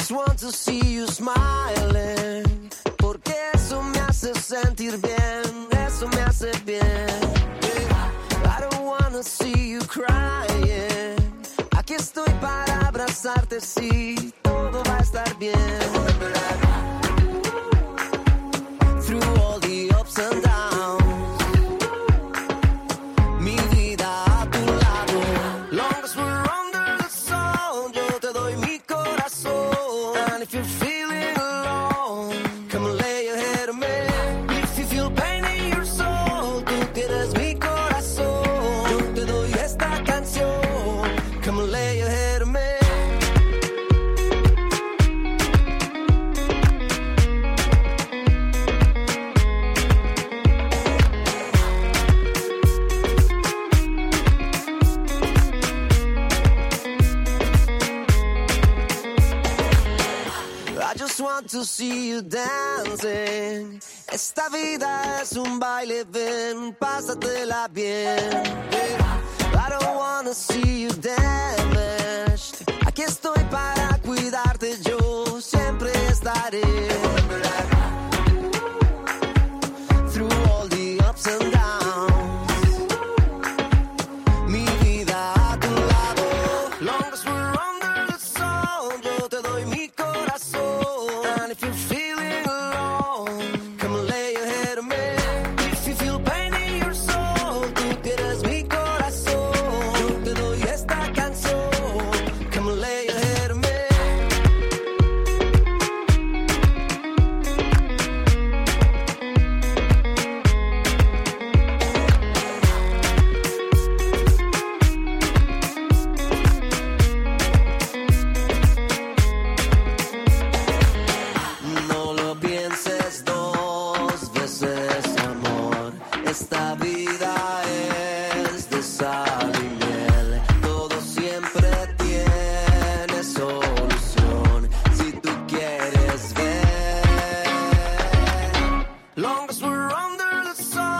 just want to see you smiling, porque eso me hace sentir bien, eso me hace bien. I don't wanna see you crying. Aquí estoy para abrazarte, sí, todo va a estar bien. Through all the ups and downs, mi vida a tu lado. Long as we're under the sun, yo te doy mi corazón. And if you're feeling alone, come and lay your head on me. If you feel pain in your soul, tú tienes mi corazón. Yo te doy esta canción. Come and lay your head on me. I just want to see you dancing. Esta vida es un baile, ven, pásatela bien. I don't wanna see you damaged. Aquí estoy para cuidarte, yo siempre estaré. Through all the ups and downs, mi vida a tu lado. Long as we're under the sun, yo te doy mi corazón. And if you're feeling alone, come and lay your head on me. If you feel pain in your soul, tú tienes mi corazón. Yo te doy esta canción. Come and lay your head on me. No lo pienses dos veces, amor. Esta vida es de sal y miel. Todo siempre tiene solución si tú quieres ver. Long as we're under the sun.